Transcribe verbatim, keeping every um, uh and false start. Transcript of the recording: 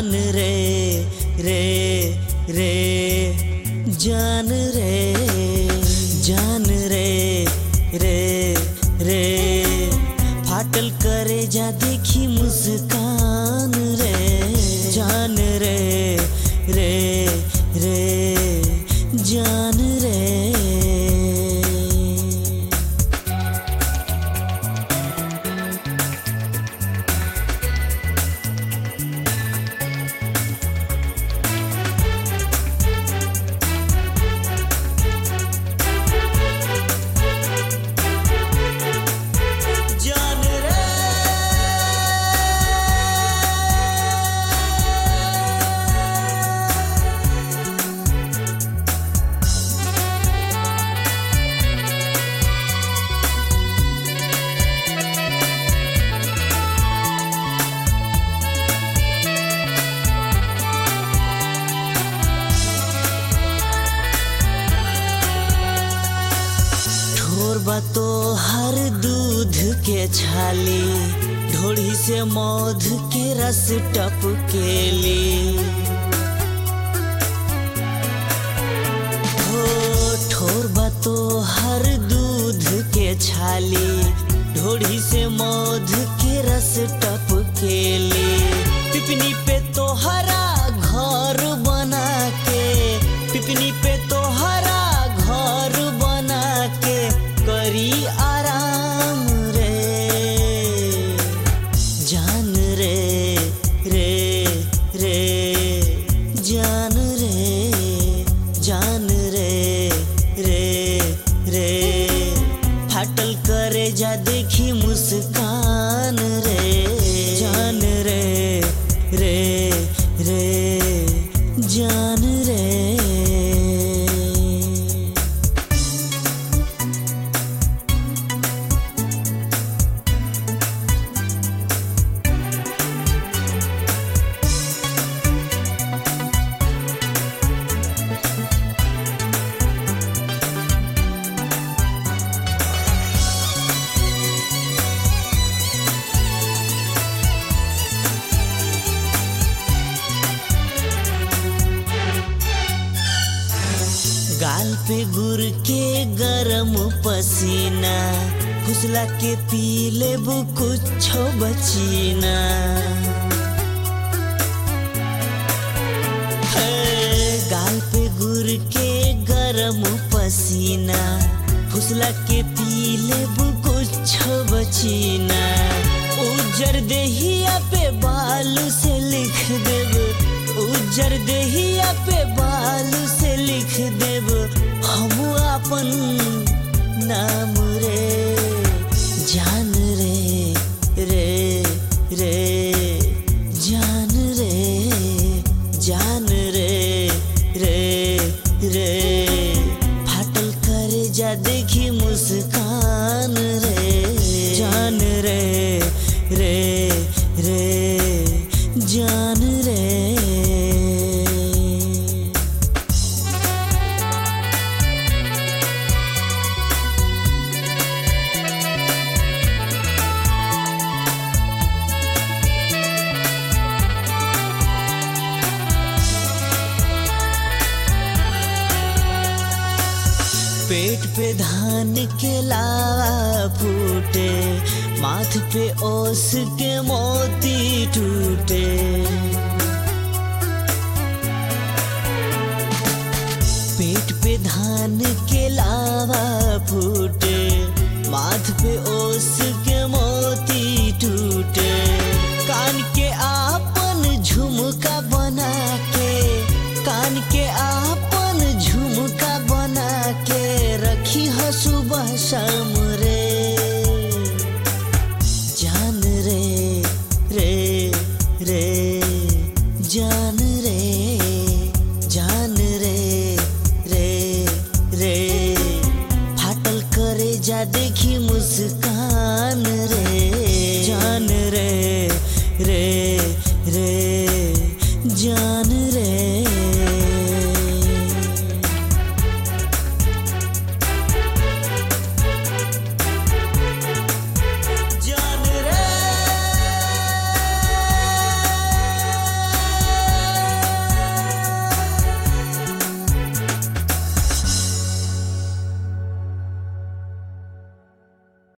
जान रे रे रे जान रे जान रे रे रे फाटल करे जा देखी मुस्कान रे जान रे रे रे जान रे। तो हर दूध के छाली ढोड़ी से मौध के रस टपकेली हो ठोर बा तो हर दूध के छाली ढोड़ी से मौध के रस टपकेली पिपनी पे तो हरा घर बना के पिपनी पे तो हरा घर बना के करी आराम रे जान रे रे रे जान रे जान रे रे रे फाटल करे जा देखी मुस्कान रे जान रे रे रे जान रे। गाल पे गुर के गरम पसीना फुसला के पी लेबू कुछो बचीना गाल पे गुर के गरम पसीना फुसला के पी लेबू कुछो बचीना उजर देहिया पे बालू से लिख देब उजर देहिया पे बालू से लिख देब हम अपन नाम रे जान रे रे रे जान रे जान रे रे रे फाटल करे जा देखी मुस्कान रे जान रे रे रे जान रे। पेट पे धान के लावा फूटे माथ पे ओस के मोती टूटे पेट पे धान के लावा फूटे माथ पे ओस के मोती टूटे कान के आपन झुमका बना के कान के आपन झुमका बना के रखी हो सुबह शाम रे जान रे रे रे जान रे जान रे रे रे फाटल करे जा देखी मुस्कान